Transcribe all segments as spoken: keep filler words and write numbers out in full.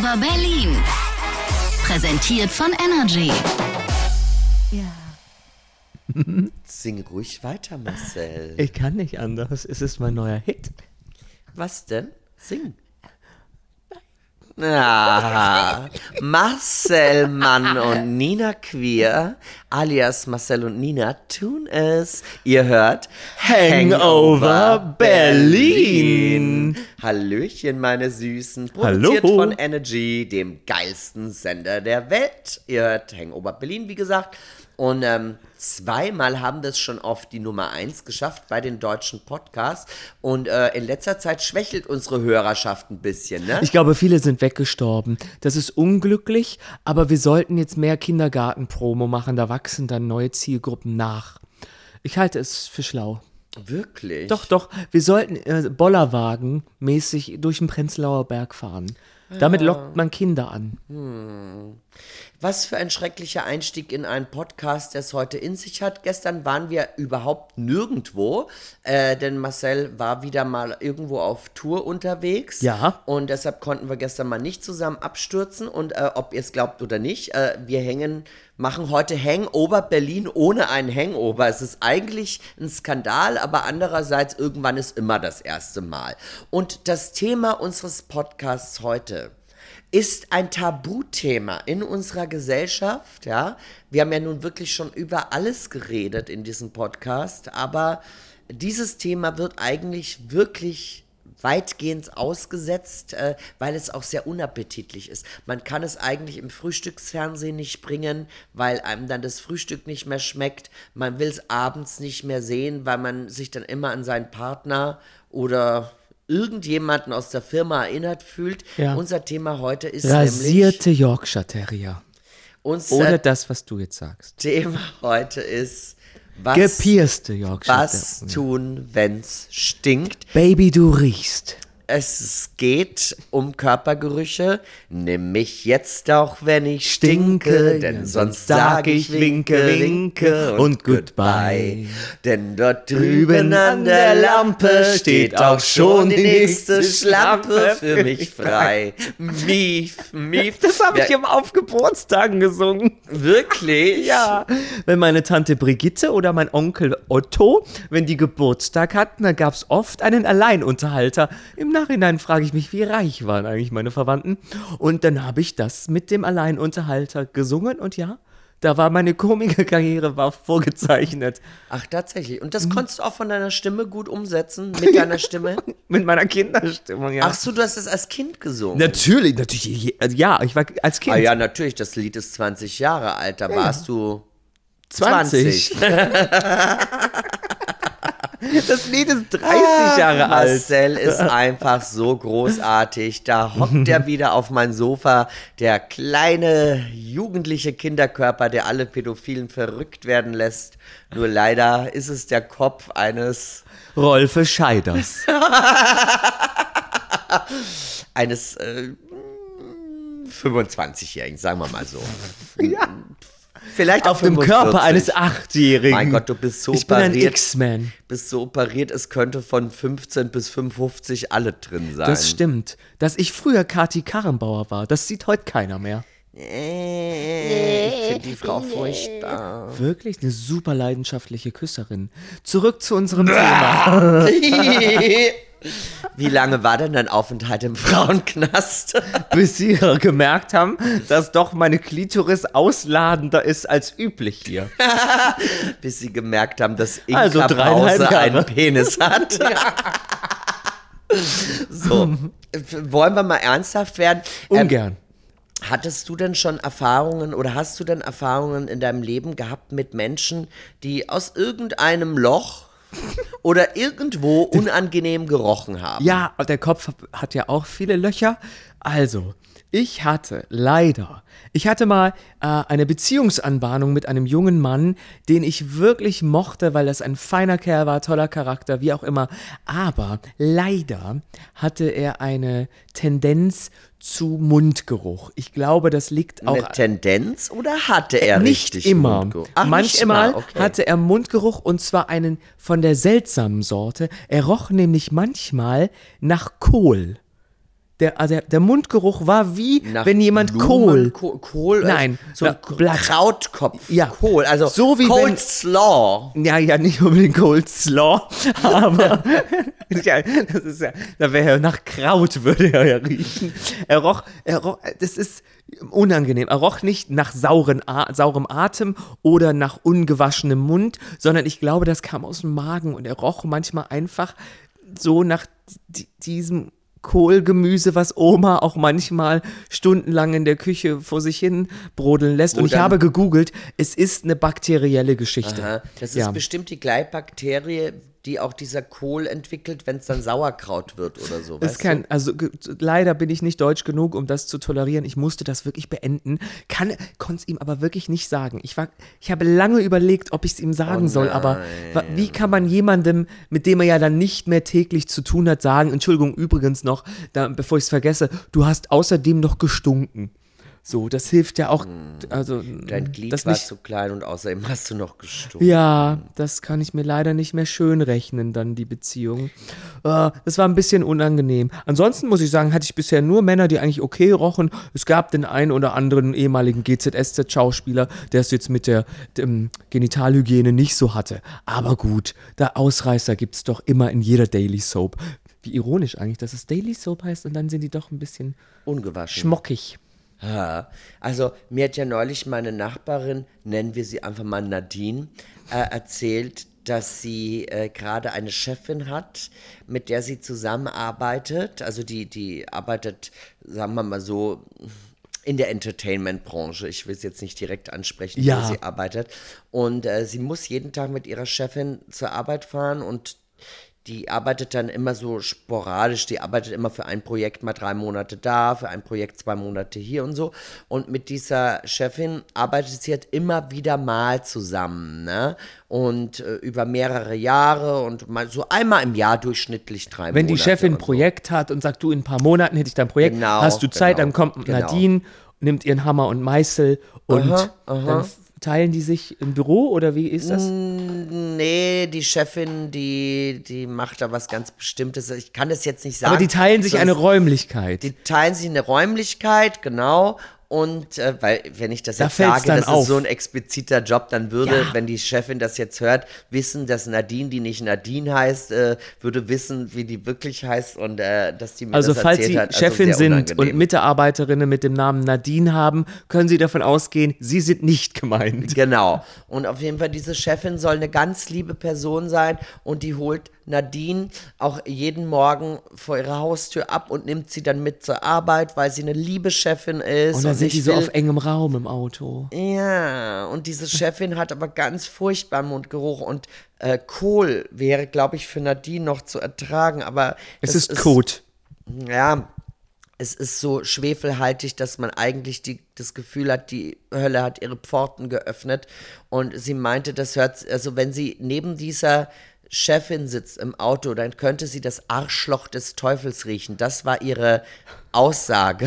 Hangover Berlin. Präsentiert von Energy. Ja. Sing ruhig weiter, Marcel. Ich kann nicht anders. Es ist mein neuer Hit. Was denn? Sing. Ah, Marcel Mann und Nina Queer, alias Marcel und Nina, tun es. Ihr hört Hangover Berlin. Hallöchen, meine Süßen. Produziert Hallo. von Energy, dem geilsten Sender der Welt. Ihr hört Hangover Berlin, wie gesagt. Und ähm, zweimal haben wir es schon auf die Nummer eins geschafft bei den deutschen Podcasts. Und äh, in letzter Zeit schwächelt unsere Hörerschaft ein bisschen, ne? Ich glaube, viele sind weggestorben. Das ist unglücklich, aber wir sollten jetzt mehr Kindergarten-Promo machen. Da wachsen dann neue Zielgruppen nach. Ich halte es für schlau. Wirklich? Doch, doch. Wir sollten äh, Bollerwagen-mäßig durch den Prenzlauer Berg fahren. Damit lockt man Kinder an. Hm. Was für ein schrecklicher Einstieg in einen Podcast, der es heute in sich hat. Gestern waren wir überhaupt nirgendwo, äh, denn Marcel war wieder mal irgendwo auf Tour unterwegs. Ja. Und deshalb konnten wir gestern mal nicht zusammen abstürzen. Und äh, ob ihr es glaubt oder nicht, äh, wir hängen, machen heute Hangover Berlin ohne einen Hangover. Es ist eigentlich ein Skandal, aber andererseits irgendwann ist immer das erste Mal. Und das Thema unseres Podcasts heute ist ein Tabuthema in unserer Gesellschaft, ja. Wir haben ja nun wirklich schon über alles geredet in diesem Podcast, aber dieses Thema wird eigentlich wirklich weitgehend ausgesetzt, äh, weil es auch sehr unappetitlich ist. Man kann es eigentlich im Frühstücksfernsehen nicht bringen, weil einem dann das Frühstück nicht mehr schmeckt. Man will es abends nicht mehr sehen, weil man sich dann immer an seinen Partner oder irgendjemanden aus der Firma erinnert fühlt. Ja. Unser Thema heute ist Rasierte Yorkshire Terrier. unser Oder das, was du jetzt sagst. Thema heute ist, was, Gepierste Yorkshire was Terrier. tun, wenn's stinkt. Baby, du riechst. Es geht um Körpergerüche. Nimm mich jetzt auch, wenn ich stinke, denn sonst sag ich winke, winke und goodbye. Denn dort drüben an der Lampe steht auch schon die nächste Schlampe für mich frei. Mief, mief. Das habe ich Ja, immer auf Geburtstagen gesungen. wirklich? Ja. Wenn meine Tante Brigitte oder mein Onkel Otto, wenn die Geburtstag hatten, dann gab es oft einen Alleinunterhalter. Im Nachhinein frage ich mich, wie reich waren eigentlich meine Verwandten. Und dann habe ich das mit dem Alleinunterhalter gesungen und ja, da war meine Komikerkarriere war vorgezeichnet. Ach, tatsächlich. Und das konntest du auch von deiner Stimme gut umsetzen? Mit deiner Stimme? Mit meiner Kinderstimmung, ja. Ach so, du hast es als Kind gesungen? Natürlich, natürlich, je- also ja, ich war als Kind. Ah ja, natürlich, das Lied ist zwanzig Jahre alt, da warst du zwanzig. zwanzig. Das Lied ist dreißig Jahre alt. Marcel ist einfach so großartig. Da hockt er wieder auf mein Sofa. Der kleine, jugendliche Kinderkörper, der alle Pädophilen verrückt werden lässt. Nur leider ist es der Kopf eines, Rolfe Scheiders. eines äh, fünfundzwanzigjährigen, sagen wir mal so. Ja. Vielleicht Auf auch dem fünfundvierzig. Körper eines Achtjährigen. Mein Gott, du bist so Ich bin ein operiert. X-Man. Bist so operiert, es könnte von fünfzehn bis fünfundfünfzig alle drin sein. Das stimmt. Dass ich früher Kati Karrenbauer war, das sieht heute keiner mehr. Äh, ich finde die Frau furchtbar. Wirklich eine super leidenschaftliche Küsserin. Zurück zu unserem Thema. Wie lange war denn dein Aufenthalt im Frauenknast? Bis sie gemerkt haben, dass doch meine Klitoris ausladender ist als üblich hier. Bis sie gemerkt haben, dass Inka Also dreieinhalb Pause Jahre. einen Penis hat. So, wollen wir mal ernsthaft werden? Ähm, Ungern. Hattest du denn schon Erfahrungen oder hast du denn Erfahrungen in deinem Leben gehabt mit Menschen, die aus irgendeinem Loch oder irgendwo unangenehm gerochen haben? Ja, der Kopf hat ja auch viele Löcher. Also, ich hatte leider, ich hatte mal äh, eine Beziehungsanbahnung mit einem jungen Mann, den ich wirklich mochte, weil das ein feiner Kerl war, toller Charakter, wie auch immer. Aber leider hatte er eine Tendenz zu Mundgeruch. Ich glaube, das liegt auch... Eine Tendenz oder hatte er Nicht richtig immer. Mundgeruch? Ach, nicht Manchmal immer, okay. hatte er Mundgeruch und zwar einen von der seltsamen Sorte. Er roch nämlich manchmal nach Kohl. Der, also der, der Mundgeruch war wie, Nach wenn jemand Blumen, Kohl. Kohl, Kohl Nein, so na, Blatt. Krautkopf, Ja. Kohl, also So wie wenn- Coleslaw. Ja, ja, nicht unbedingt Coleslaw, aber ja, das ist ja, da wäre er nach Kraut, würde er ja riechen. Er roch, er roch, das ist unangenehm. Er roch nicht nach sauren, A- saurem Atem oder nach ungewaschenem Mund, sondern ich glaube, das kam aus dem Magen und er roch manchmal einfach so nach di- diesem Kohlgemüse, was Oma auch manchmal stundenlang in der Küche vor sich hin brodeln lässt. Wo Und ich dann- habe gegoogelt, es ist eine bakterielle Geschichte. Aha, das ist Ja. bestimmt die Gleitbakterie, die auch dieser Kohl entwickelt, wenn es dann Sauerkraut wird oder so, Es weißt kann, du? also ge- leider bin ich nicht deutsch genug, um das zu tolerieren. Ich musste das wirklich beenden. Kann, konnte es ihm aber wirklich nicht sagen. Ich war, ich habe lange überlegt, ob ich es ihm sagen Oh soll, aber wa- wie kann man jemandem, mit dem er ja dann nicht mehr täglich zu tun hat, sagen, Entschuldigung, übrigens noch, da, bevor ich es vergesse, du hast außerdem noch gestunken. So, das hilft ja auch, also Dein Glied das war nicht, zu klein und außerdem hast du noch gestunken. ja, das kann ich mir leider nicht mehr schön rechnen, dann die Beziehung. Äh, das war ein bisschen unangenehm. Ansonsten muss ich sagen, hatte ich bisher nur Männer, die eigentlich okay rochen. Es gab den einen oder anderen ehemaligen G Z S Z-Schauspieler, der es jetzt mit der ähm, Genitalhygiene nicht so hatte. Aber gut, da Ausreißer gibt es doch immer in jeder Daily Soap. Wie ironisch eigentlich, dass es Daily Soap heißt und dann sind die doch ein bisschen Ungewaschen. schmockig. Ja, also mir hat ja neulich meine Nachbarin, nennen wir sie einfach mal Nadine, äh, erzählt, dass sie äh, gerade eine Chefin hat, mit der sie zusammenarbeitet. Also die, die arbeitet, sagen wir mal so, in der Entertainment-Branche. Ich will es jetzt nicht direkt ansprechen, Ja. wo sie arbeitet. Und äh, sie muss jeden Tag mit ihrer Chefin zur Arbeit fahren und die arbeitet dann immer so sporadisch, die arbeitet immer für ein Projekt mal drei Monate da, für ein Projekt zwei Monate hier und so. Und mit dieser Chefin arbeitet sie halt immer wieder mal zusammen, ne? Und äh, über mehrere Jahre und mal so einmal im Jahr durchschnittlich drei Monate. Wenn die Chefin ein und so. Projekt hat und sagt, du, in ein paar Monaten hätte ich dein Projekt, Genau, hast du Zeit, genau, dann kommt genau. Nadine, nimmt ihren Hammer und Meißel und Aha, aha. dann f- teilen die sich im Büro oder wie ist das? Nee, die Chefin, die, die macht da was ganz Bestimmtes. Ich kann das jetzt nicht sagen. Aber die teilen sich sonst- eine Räumlichkeit. Die teilen sich eine Räumlichkeit, genau. Und äh, weil, wenn ich das Da jetzt fällt's sage, dann das auf. ist so ein expliziter Job, dann würde, Ja. wenn die Chefin das jetzt hört, wissen, dass Nadine, die nicht Nadine heißt, äh, würde wissen, wie die wirklich heißt und äh, dass die mir Also das falls erzählt Sie hat. Also Chefin sehr sind unangenehm. und Mitarbeiterinnen mit dem Namen Nadine haben, können Sie davon ausgehen, Sie sind nicht gemeint. Genau. Und auf jeden Fall, diese Chefin soll eine ganz liebe Person sein und die holt Nadine auch jeden Morgen vor ihrer Haustür ab und nimmt sie dann mit zur Arbeit, weil sie eine liebe Chefin ist. Und dann sind ich die so will- auf engem Raum im Auto. Ja, und diese Chefin hat aber ganz furchtbaren Mundgeruch und äh, Kohl wäre, glaube ich, für Nadine noch zu ertragen, aber Es ist Kot. ja, es ist so schwefelhaltig, dass man eigentlich die, das Gefühl hat, die Hölle hat ihre Pforten geöffnet. Und sie meinte, das hört, also wenn sie neben dieser Chefin sitzt im Auto, dann könnte sie das Arschloch des Teufels riechen. Das war ihre Aussage.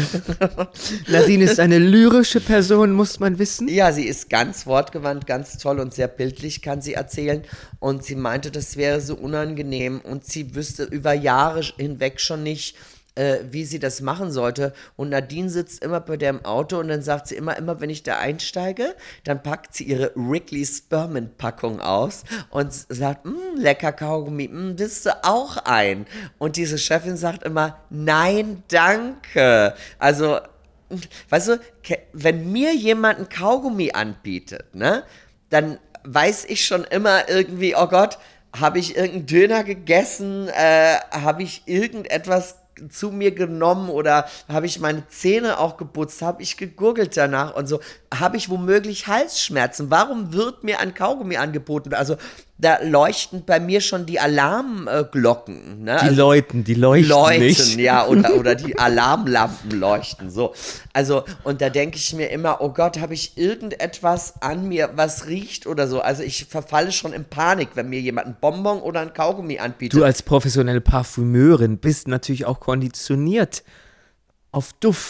Nadine ist eine lyrische Person, muss man wissen. Ja, sie ist ganz wortgewandt, ganz toll und sehr bildlich, kann sie erzählen. Und sie meinte, das wäre so unangenehm und sie wüsste über Jahre hinweg schon nicht, äh, wie sie das machen sollte. Und Nadine sitzt immer bei der im Auto und dann sagt sie immer, immer wenn ich da einsteige, dann packt sie ihre Wrigley Spearmint Packung aus und sagt, "Mm, lecker Kaugummi, mm, willst du auch ein?" Und diese Chefin sagt immer, nein, danke. Also, weißt du, ke- wenn mir jemand ein Kaugummi anbietet, ne, dann weiß ich schon immer irgendwie, oh Gott, habe ich irgendeinen Döner gegessen, äh, habe ich irgendetwas zu mir genommen oder habe ich meine Zähne auch geputzt, habe ich gegurgelt danach und so, habe ich womöglich Halsschmerzen, warum wird mir ein Kaugummi angeboten? Also da leuchten bei mir schon die Alarmglocken. Ne? Die also, läuten, die leuchten Läuten, nicht. ja, oder, oder die Alarmlampen leuchten, so. Also, und da denke ich mir immer, oh Gott, habe ich irgendetwas an mir, was riecht oder so. Also ich verfalle schon in Panik, wenn mir jemand ein Bonbon oder ein Kaugummi anbietet. Du als professionelle Parfümeurin bist natürlich auch konditioniert auf Duft.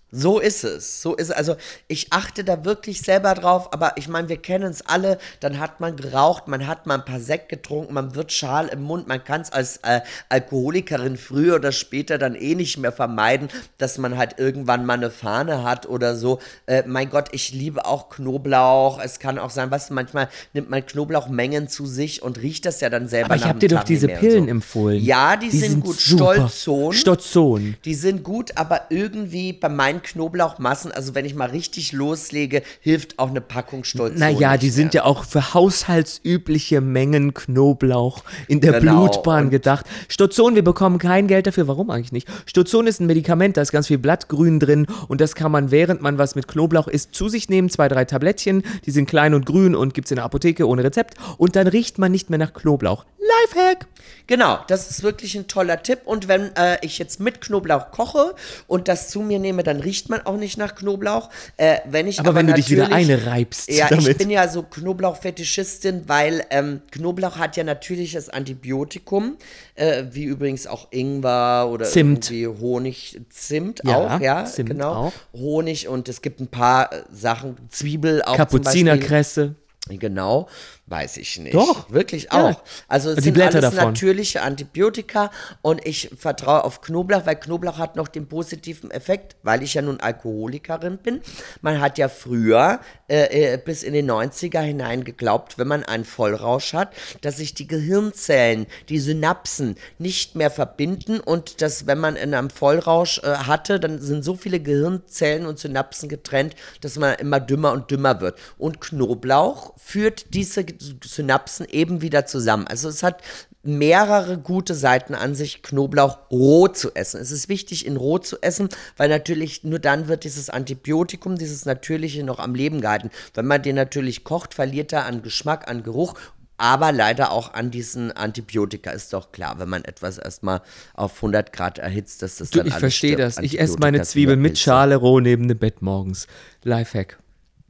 So ist es. So ist es. Also ich achte da wirklich selber drauf, aber ich meine, wir kennen es alle, dann hat man geraucht, man hat mal ein paar Sekt getrunken, man wird schal im Mund, man kann es als äh, Alkoholikerin früher oder später dann eh nicht mehr vermeiden, dass man halt irgendwann mal eine Fahne hat oder so. Äh, mein Gott, ich liebe auch Knoblauch. Es kann auch sein, was manchmal nimmt man Knoblauchmengen zu sich und riecht das ja dann selber Aber nach ich habe dem dir doch Tag diese nicht mehr Pillen und so. empfohlen. Ja, die, Die sind, sind gut. super. Stolzon. Stolzon. Die sind gut, aber irgendwie bei meinen Knoblauchmassen, also wenn ich mal richtig loslege, hilft auch eine Packung Stolzon. Naja, nicht die sind mehr. ja auch für haushaltsübliche Mengen Knoblauch in der Genau, Blutbahn und- gedacht. Stolzon, wir bekommen kein Geld dafür. Warum eigentlich nicht? Stolzon ist ein Medikament, da ist ganz viel Blattgrün drin und das kann man, während man was mit Knoblauch isst, zu sich nehmen. Zwei, drei Tablettchen, die sind klein und grün und gibt's in der Apotheke ohne Rezept und dann riecht man nicht mehr nach Knoblauch. Lifehack! Genau, das ist wirklich ein toller Tipp. Und wenn äh, ich jetzt mit Knoblauch koche und das zu mir nehme, dann riecht man auch nicht nach Knoblauch. Äh, wenn ich Aber aber wenn du dich wieder natürlich- einreibst Ja, ich damit. bin ja so Knoblauchfetischistin, weil ähm, Knoblauch hat ja natürliches Antibiotikum, äh, wie übrigens auch Ingwer oder Zimt. irgendwie Honig, Zimt Ja, auch, ja, Zimt genau. auch. Honig und es gibt ein paar äh, Sachen, Zwiebel auch zum Beispiel. Kapuzinerkresse. Genau, weiß ich nicht. Doch. Wirklich Ja. auch. Also es Die sind Blätter alles davon. natürliche Antibiotika und ich vertraue auf Knoblauch, weil Knoblauch hat noch den positiven Effekt, weil ich ja nun Alkoholikerin bin. Man hat ja früher äh, äh, bis in die neunziger hinein geglaubt, wenn man einen Vollrausch hat, dass sich die Gehirnzellen, die Synapsen nicht mehr verbinden und dass, wenn man in einem Vollrausch äh, hatte, dann sind so viele Gehirnzellen und Synapsen getrennt, dass man immer dümmer und dümmer wird. Und Knoblauch führt diese Synapsen eben wieder zusammen. Also es hat mehrere gute Seiten an sich, Knoblauch roh zu essen. Es ist wichtig, ihn roh zu essen, weil natürlich nur dann wird dieses Antibiotikum, dieses Natürliche noch am Leben gehalten. Wenn man den natürlich kocht, verliert er an Geschmack, an Geruch, aber leider auch an diesen Antibiotika, ist doch klar, wenn man etwas erstmal auf hundert Grad erhitzt, dass das Du, dann ich alles verstehe stirbt. das. Ich esse meine Antibiotika sind Zwiebeln ja mit Pilze. Schale roh neben dem Bett morgens. Lifehack.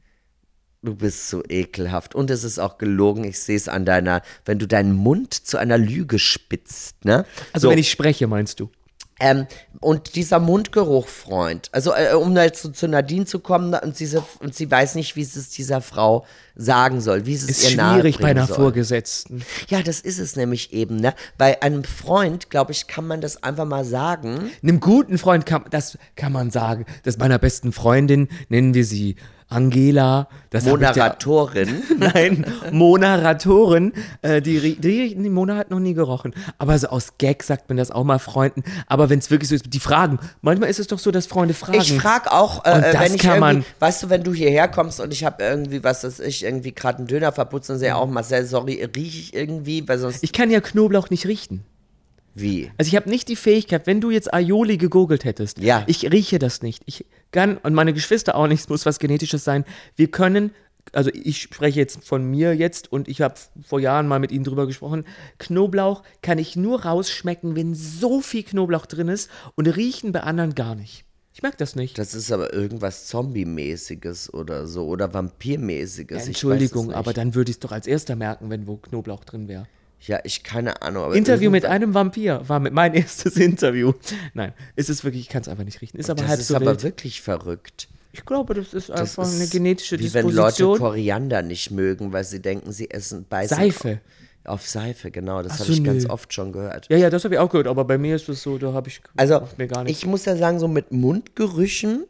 Du bist so ekelhaft. Und es ist auch gelogen. Ich sehe es an deiner, wenn du deinen Mund zu einer Lüge spitzt, ne? Also So, wenn ich spreche, meinst du? ähm, und dieser Mundgeruch, Freund, also äh, um da jetzt zu, zu Nadine zu kommen, und, diese, und sie weiß nicht, wie sie es dieser Frau sagen soll, wie sie es Ist ihr schwierig bei nahebringen einer soll. Vorgesetzten. Ja, das ist es nämlich eben, ne? Bei einem Freund, glaube ich, kann man das einfach mal sagen. Einem guten Freund kann, das kann man sagen. Das ist meiner besten Freundin, nennen wir sie Angela. Das hab ich der- Moderatorin. Nein, Monaratorin. Äh, die, rie- die, die Mona hat noch nie gerochen. Aber so aus Gag sagt man das auch mal Freunden. Aber wenn es wirklich so ist, die fragen. Manchmal ist es doch so, dass Freunde fragen. Ich frage auch, Und äh, das wenn ich kann irgendwie, man- weißt du, wenn du hierher kommst und ich habe irgendwie, was weiß ich, irgendwie gerade einen Döner verputzt, dann sehe ich auch, Marcel, sorry, rieche ich irgendwie, weil sonst, Ich kann ja Knoblauch nicht riechen. wie? Also ich habe nicht die Fähigkeit, wenn du jetzt Aioli gegoogelt hättest, Ja. ich rieche das nicht. Ich kann, und meine Geschwister auch nicht, es muss was Genetisches sein. Wir können, also ich spreche jetzt von mir jetzt und ich habe vor Jahren mal mit ihnen drüber gesprochen, Knoblauch kann ich nur rausschmecken, wenn so viel Knoblauch drin ist und riechen bei anderen gar nicht. Ich mag das nicht. Das ist aber irgendwas Zombie-mäßiges oder so oder Vampir-mäßiges. Ja, Ich Entschuldigung, weiß es aber nicht. dann würde ich es doch als erster merken, wenn wo Knoblauch drin wäre. Ja, ich keine Ahnung. Aber Interview mit irgendwas- einem Vampir war mit mein erstes Interview. Nein, es ist wirklich, ich kann es einfach nicht riechen. Ist aber Das halb ist so aber wild. wirklich verrückt. Ich glaube, das ist Das einfach eine ist genetische wie wenn Leute Disposition. Koriander nicht mögen, weil sie denken, sie essen beißen Seife. auf Seife, genau. Das Ach habe so, ich ganz nö. oft schon gehört. Ja, ja, das habe ich auch gehört, aber bei mir ist es so, da habe ich Also, macht mir gar nichts. ich muss ja sagen, so mit Mundgerüchen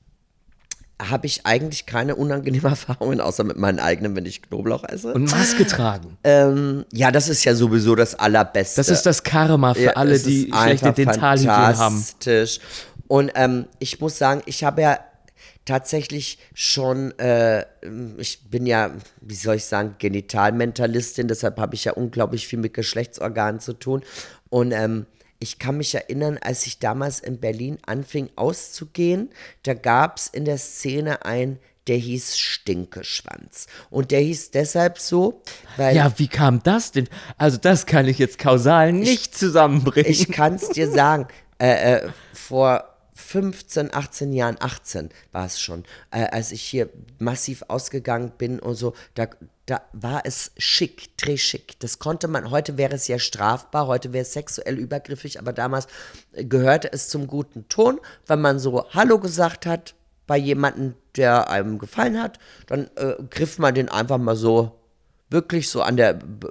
habe ich eigentlich keine unangenehmen Erfahrungen, außer mit meinen eigenen, wenn ich Knoblauch esse. Und Maske tragen. ähm, ja, das ist ja sowieso das Allerbeste. Das ist das Karma für Ja, alle, es die ist schlechte einfach Dentalhygiene haben. fantastisch. Und ähm, ich muss sagen, ich habe ja tatsächlich schon, äh, ich bin ja, wie soll ich sagen, Genitalmentalistin, deshalb habe ich ja unglaublich viel mit Geschlechtsorganen zu tun. Und ähm, ich kann mich erinnern, als ich damals in Berlin anfing auszugehen, da gab es in der Szene einen, der hieß Stinkeschwanz. Und der hieß deshalb so, weil Ja, wie kam das denn? Also das kann ich jetzt kausal nicht zusammenbringen. ich kann es dir sagen, äh, äh, vor fünfzehn, achtzehn Jahren, achtzehn war es schon, äh, als ich hier massiv ausgegangen bin und so, da, da war es schick, très schick. Das konnte man, heute wäre es ja strafbar, heute wäre es sexuell übergriffig, aber damals gehörte es zum guten Ton, wenn man so Hallo gesagt hat bei jemandem, der einem gefallen hat, dann äh, griff man den einfach mal so, wirklich so an der B-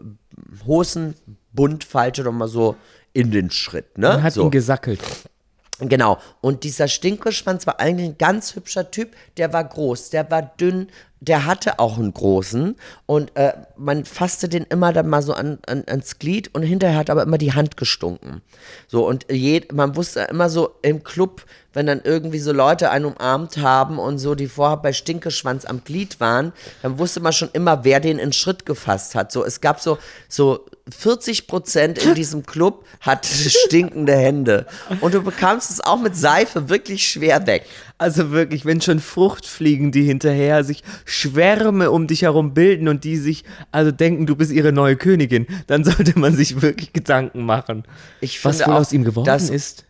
Hosenbundfalte noch mal so in den Schritt, ne? Man hat so. ihn gesackelt. Genau, und dieser Stinkeschwanz war eigentlich ein ganz hübscher Typ, der war groß, der war dünn, der hatte auch einen großen und äh, man fasste den immer dann mal so an, an, ans Glied und hinterher hat aber immer die Hand gestunken. So, und je, man wusste immer so im Club, wenn dann irgendwie so Leute einen umarmt haben und so, die vorher bei Stinkeschwanz am Glied waren, dann wusste man schon immer, wer den in Schritt gefasst hat. So, es gab so, so vierzig Prozent in diesem Club hat stinkende Hände. Und du bekamst es auch mit Seife wirklich schwer weg. Also wirklich, wenn schon Fruchtfliegen, die hinterher sich Schwärme um dich herum bilden und die sich also denken, du bist ihre neue Königin, dann sollte man sich wirklich Gedanken machen, Ich was finde wohl auch, aus ihm geworden dass- ist.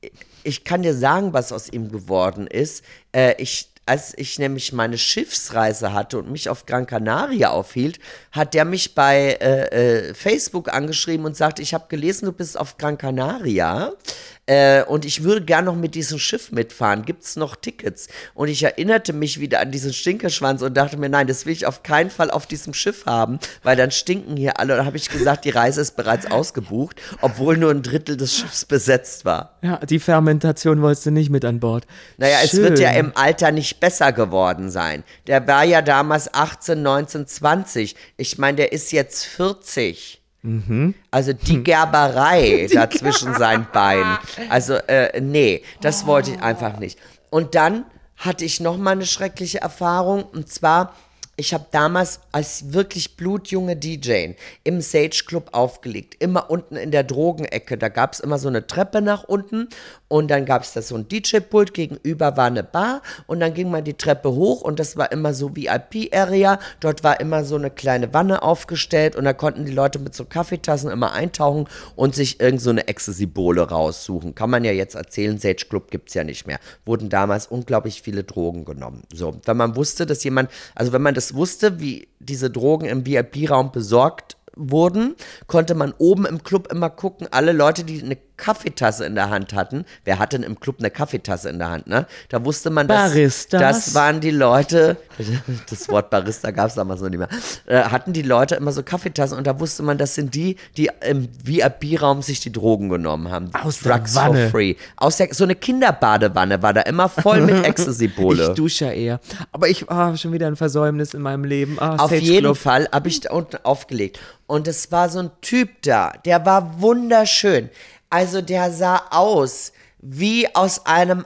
Ich kann dir sagen, was aus ihm geworden ist. Äh, ich, als ich nämlich meine Schiffsreise hatte und mich auf Gran Canaria aufhielt, hat der mich bei äh, äh, Facebook angeschrieben und sagte, ich habe gelesen, du bist auf Gran Canaria äh, und ich würde gern noch mit diesem Schiff mitfahren. Gibt es noch Tickets? Und ich erinnerte mich wieder an diesen Stinkeschwanz und dachte mir, nein, das will ich auf keinen Fall auf diesem Schiff haben, weil dann stinken hier alle. Und dann habe ich gesagt, die Reise ist bereits ausgebucht, obwohl nur ein Drittel des Schiffs besetzt war. Ja, die Fermentation wolltest du nicht mit an Bord. Naja, es Schön. wird ja im Alter nicht besser geworden sein. Der war ja damals achtzehn, neunzehn, zwanzig. Ich meine, der ist jetzt vierzig. Mhm. Also die Gerberei da zwischen seinen Beinen. Also, äh, nee, das wollte ich einfach nicht. Und dann hatte ich noch mal eine schreckliche Erfahrung. Und zwar, ich habe damals als wirklich blutjunge D J im Sage Club aufgelegt. Immer unten in der Drogenecke. Da gab es immer so eine Treppe nach unten. Und dann gab es da so ein D J-Pult. Gegenüber war eine Bar. Und dann ging man die Treppe hoch. Und das war immer so V I P-Area. Dort war immer so eine kleine Wanne aufgestellt. Und da konnten die Leute mit so Kaffeetassen immer eintauchen und sich irgend so eine Ecstasy-Bowle raussuchen. Kann man ja jetzt erzählen, Sage Club gibt es ja nicht mehr. Wurden damals unglaublich viele Drogen genommen. So, wenn man wusste, dass jemand, also wenn man das wusste, wie diese Drogen im V I P-Raum besorgt wurden, konnte man oben im Club immer gucken, alle Leute, die eine Kaffeetasse in der Hand hatten, wer hatte denn im Club eine Kaffeetasse in der Hand, ne? Da wusste man, dass Baristas. das waren die Leute, das Wort Barista gab es damals noch nicht mehr, äh, hatten die Leute immer so Kaffeetassen und da wusste man, das sind die, die im V I P-Raum sich die Drogen genommen haben. Aus der Drugs Wanne. for free. Aus der, so eine Kinderbadewanne war da immer voll mit Ecstasy-Bowle. Ich dusche ja eher. Aber ich habe schon wieder ein Versäumnis in meinem Leben. Ah, Auf Sage jeden Club. Fall habe ich da unten aufgelegt. Und es war so ein Typ da, der war wunderschön. Also der sah aus wie aus einem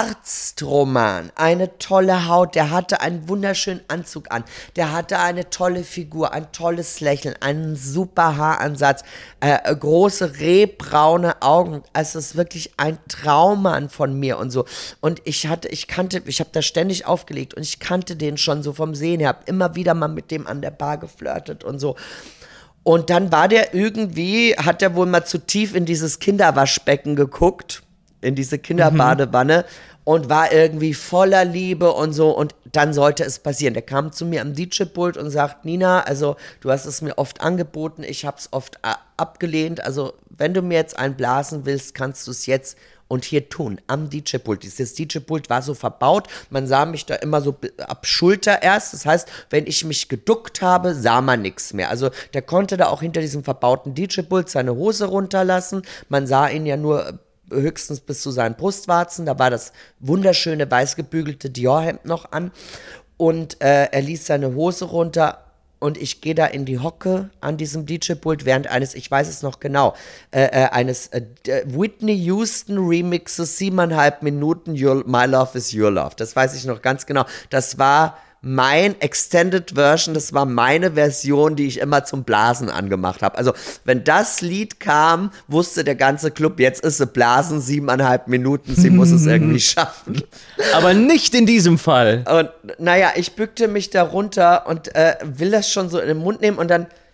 Arztroman. Eine tolle Haut, der hatte einen wunderschönen Anzug an. Der hatte eine tolle Figur, ein tolles Lächeln, einen super Haaransatz, äh, große rehbraune Augen. Also es ist wirklich ein Traummann von mir und so. Und ich hatte, ich kannte, ich habe da ständig aufgelegt und ich kannte den schon so vom Sehen her, habe immer wieder mal mit dem an der Bar geflirtet und so. Und dann war der irgendwie, hat er wohl mal zu tief in dieses Kinderwaschbecken geguckt, in diese Kinderbadewanne mhm. und war irgendwie voller Liebe und so. Und dann sollte es passieren. Der kam zu mir am D J-Pult und sagt, Nina, also du hast es mir oft angeboten, ich habe es oft a- abgelehnt. Also wenn du mir jetzt einen blasen willst, kannst du es jetzt und hier tun, am D J-Pult. Dieses D J-Pult war so verbaut, man sah mich da immer so ab Schulter erst. Das heißt, wenn ich mich geduckt habe, sah man nichts mehr. Also der konnte da auch hinter diesem verbauten D J-Pult seine Hose runterlassen. Man sah ihn ja nur höchstens bis zu seinen Brustwarzen. Da war das wunderschöne weiß gebügelte Dior-Hemd noch an. Und äh, er ließ seine Hose runter. Und ich gehe da in die Hocke an diesem D J-Pult während eines, ich weiß es noch genau, äh, äh, eines äh, Whitney Houston Remixes, siebeneinhalb Minuten, Your, My Love is Your Love. Das weiß ich noch ganz genau. Das war mein Extended Version, das war meine Version, die ich immer zum Blasen angemacht habe. Also wenn das Lied kam, wusste der ganze Club, jetzt ist sie Blasen, siebeneinhalb Minuten, sie muss es irgendwie schaffen. Aber nicht in diesem Fall. Und naja, ich bückte mich da runter und äh, will das schon so in den Mund nehmen und dann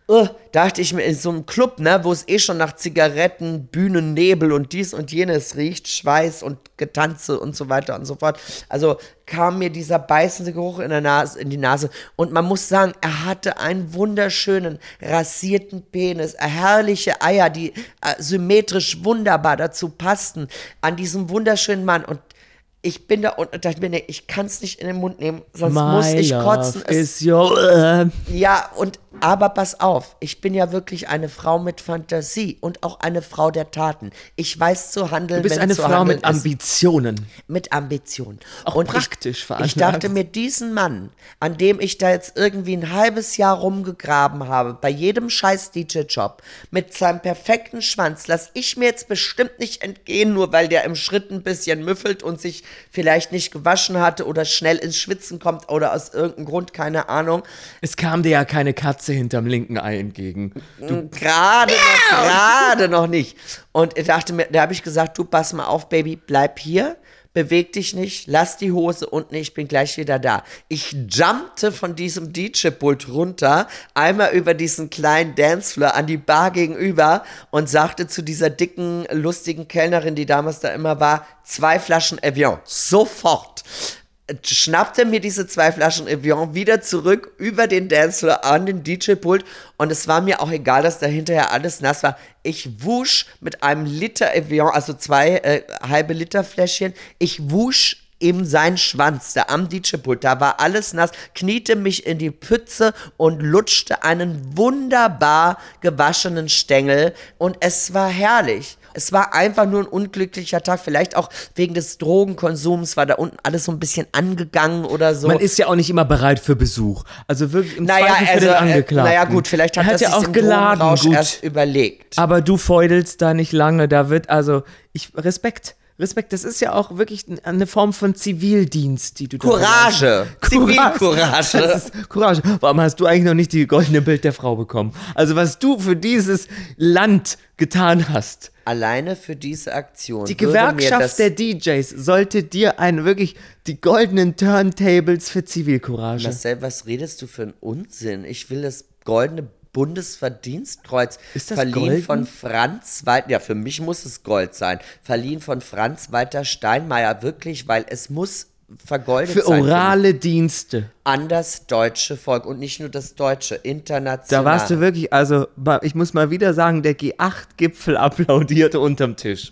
uh, dachte ich mir, in so einem Club, ne, wo es eh schon nach Zigaretten, Bühnennebel und dies und jenes riecht, Schweiß und Getanze und so weiter und so fort. Also kam mir dieser beißende Geruch in, der Nase, in die Nase. Und man muss sagen, er hatte einen wunderschönen, rasierten Penis, herrliche Eier, die äh, symmetrisch wunderbar dazu passten, an diesem wunderschönen Mann. Und ich bin da und dachte mir, nee, ich kann es nicht in den Mund nehmen, sonst My muss ich love kotzen. Is your Ja, und aber pass auf, ich bin ja wirklich eine Frau mit Fantasie und auch eine Frau der Taten. Ich weiß zu handeln, Du bist wenn eine zu Frau handeln mit ist. Ambitionen. Mit Ambition. Auch und praktisch ich, veranlagt. ich dachte mir, diesen Mann, an dem ich da jetzt irgendwie ein halbes Jahr rumgegraben habe, bei jedem scheiß D J-Job, mit seinem perfekten Schwanz, lass ich mir jetzt bestimmt nicht entgehen, nur weil der im Schritt ein bisschen müffelt und sich vielleicht nicht gewaschen hatte oder schnell ins Schwitzen kommt oder aus irgendeinem Grund, keine Ahnung. Es kam dir ja keine Katze hinterm linken Ei entgegen. Gerade noch, gerade noch nicht. Und ich dachte mir, da habe ich gesagt, du pass mal auf, Baby, bleib hier, beweg dich nicht, lass die Hose unten, ich bin gleich wieder da. Ich jumpte von diesem D J-Pult runter, einmal über diesen kleinen Dancefloor an die Bar gegenüber und sagte zu dieser dicken, lustigen Kellnerin, die damals da immer war, zwei Flaschen Evian, sofort. Schnappte mir diese zwei Flaschen Evian wieder zurück über den Dancefloor an den D J-Pult und es war mir auch egal, dass da hinterher alles nass war. Ich wusch mit einem Liter Evian, also zwei äh, halbe Liter Fläschchen, ich wusch eben seinen Schwanz da am D J-Pult, da war alles nass, kniete mich in die Pfütze und lutschte einen wunderbar gewaschenen Stängel und es war herrlich. Es war einfach nur ein unglücklicher Tag, vielleicht auch wegen des Drogenkonsums, war da unten alles so ein bisschen angegangen oder so. Man ist ja auch nicht immer bereit für Besuch. Also wirklich im naja, Zweifel für also, den äh, Angeklagten. naja gut, vielleicht hat er er hat sich ja auch im geladen, Drogenrausch gut. erst überlegt. Aber du feudelst da nicht lange, da wird also, ich, Respekt, Respekt, das ist ja auch wirklich eine Form von Zivildienst, die du da Courage, Zivilcourage. Das ist Courage. Warum hast du eigentlich noch nicht die goldene Bild der Frau bekommen? Also was du für dieses Land getan hast. Alleine für diese Aktion. Die würde mir Gewerkschaft das, der D Js sollte dir einen wirklich die goldenen Turntables für Zivilcourage. Marcel, was redest du für einen Unsinn? Ich will das goldene Bundesverdienstkreuz, Ist das verliehen golden? von Franz Walter, ja, für mich muss es Gold sein, verliehen von Franz Walter Steinmeier, wirklich, weil es muss vergoldet Für sein. orale Dienste. An das deutsche Volk und nicht nur das deutsche, international. Da warst du wirklich, also ich muss mal wieder sagen, der G acht Gipfel applaudierte unterm Tisch.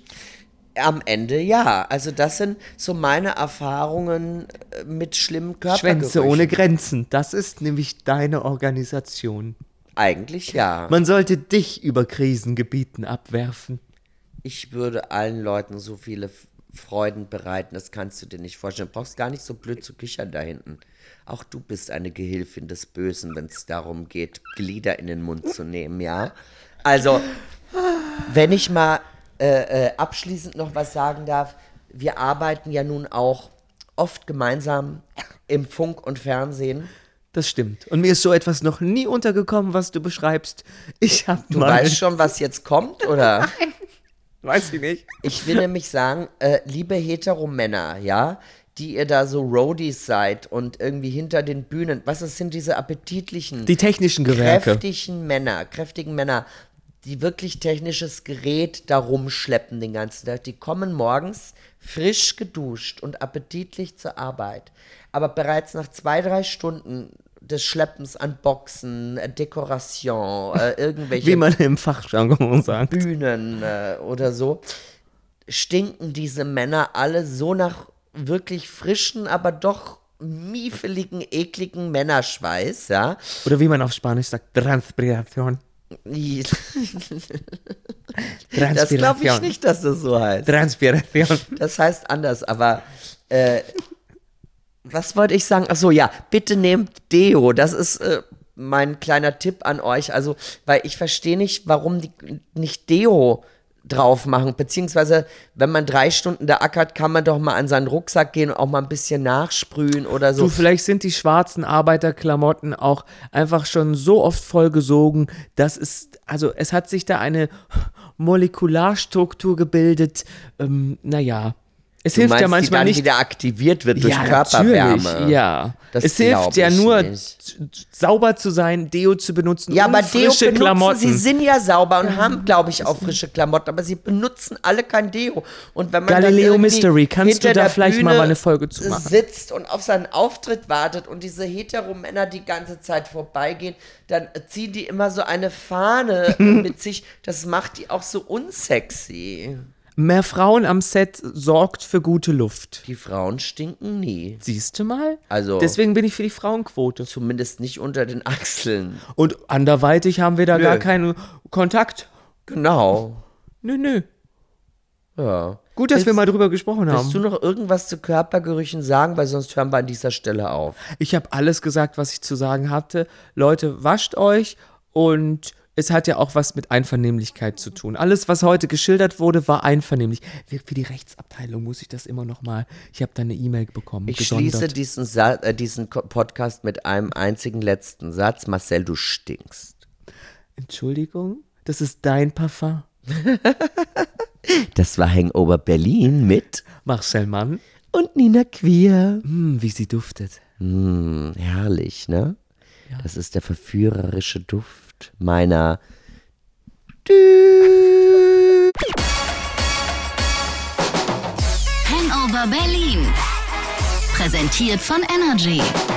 Am Ende ja. Also das sind so meine Erfahrungen äh, mit schlimmen Körpergerüchen. Schwänze ohne Grenzen, das ist nämlich deine Organisation. Eigentlich ja. Man sollte dich über Krisengebieten abwerfen. Ich würde allen Leuten so viele F- Freuden bereiten, das kannst du dir nicht vorstellen. Du brauchst gar nicht so blöd zu kichern da hinten. Auch du bist eine Gehilfin des Bösen, wenn es darum geht, Glieder in den Mund zu nehmen, ja? Also, wenn ich mal äh, äh, abschließend noch was sagen darf, wir arbeiten ja nun auch oft gemeinsam im Funk und Fernsehen. Das stimmt. Und mir ist so etwas noch nie untergekommen, was du beschreibst. Ich hab Du mal... weißt schon, was jetzt kommt, oder? Weiß ich nicht. Ich will nämlich sagen, äh, liebe Heteromänner, ja, die ihr da so Roadies seid und irgendwie hinter den Bühnen, was das sind diese appetitlichen, Die technischen Gewerke. kräftigen Männer, kräftigen Männer, die wirklich technisches Gerät da rumschleppen den ganzen Tag. Die kommen morgens frisch geduscht und appetitlich zur Arbeit. Aber bereits nach zwei, drei Stunden des Schleppens an Boxen, äh, Dekoration, äh, irgendwelche Wie man im Fachjargon sagt. Bühnen äh, oder so, stinken diese Männer alle so nach wirklich frischen, aber doch miefeligen, ekligen Männerschweiß, ja. Oder wie man auf Spanisch sagt, Transpiration. Das glaube ich nicht, dass das so heißt. Transpiration. Das heißt anders, aber äh, was wollte ich sagen? Ach so, ja, bitte nehmt Deo. Das ist äh, mein kleiner Tipp an euch. Also, weil ich verstehe nicht, warum die nicht Deo drauf machen. Beziehungsweise, wenn man drei Stunden da ackert, kann man doch mal an seinen Rucksack gehen und auch mal ein bisschen nachsprühen oder so. Du, vielleicht sind die schwarzen Arbeiterklamotten auch einfach schon so oft vollgesogen, dass es, also es hat sich da eine Molekularstruktur gebildet. Ähm, naja, Es Du hilft meinst, ja manchmal die dann nicht. wieder aktiviert wird durch ja, Körperwärme. natürlich, ja. Das es glaub hilft ja ich nur, nicht. z- sauber zu sein, Deo zu benutzen Ja, und aber Deo frische benutzen, Klamotten. sie sind ja sauber und haben, glaube ich, auch frische Klamotten, aber sie benutzen alle kein Deo. Und wenn man Galileo dann irgendwie Mystery, kannst du hinter da der vielleicht mal Bühne eine Folge zu machen? sitzt und auf seinen Auftritt wartet und diese Hetero-Männer die ganze Zeit vorbeigehen, dann ziehen die immer so eine Fahne mit sich. Das macht die auch so unsexy. Mehr Frauen am Set sorgt für gute Luft. Die Frauen stinken nie. Siehst du mal? Also- Deswegen bin ich für die Frauenquote. Zumindest nicht unter den Achseln. Und anderweitig haben wir da Nö. gar keinen Kontakt. Genau. Nö, nö. Ja. Gut, dass wir Willst- mal drüber gesprochen haben. Willst du noch irgendwas zu Körpergerüchen sagen, weil sonst hören wir an dieser Stelle auf. Ich habe alles gesagt, was ich zu sagen hatte. Leute, wascht euch und es hat ja auch was mit Einvernehmlichkeit zu tun. Alles, was heute geschildert wurde, war einvernehmlich. Für für die Rechtsabteilung muss ich das immer noch mal. Ich habe da eine E-Mail bekommen. Ich gesondert. schließe diesen, Sa äh, diesen Ko- Podcast mit einem einzigen letzten Satz. Marcel, du stinkst. Entschuldigung, das ist dein Parfum. Das war Hangover Berlin mit Marcel Mann. und Nina Queer. Hm, wie sie duftet. Hm, herrlich, ne? Das ist der verführerische Duft meiner Hangover Berlin. Präsentiert von Energy.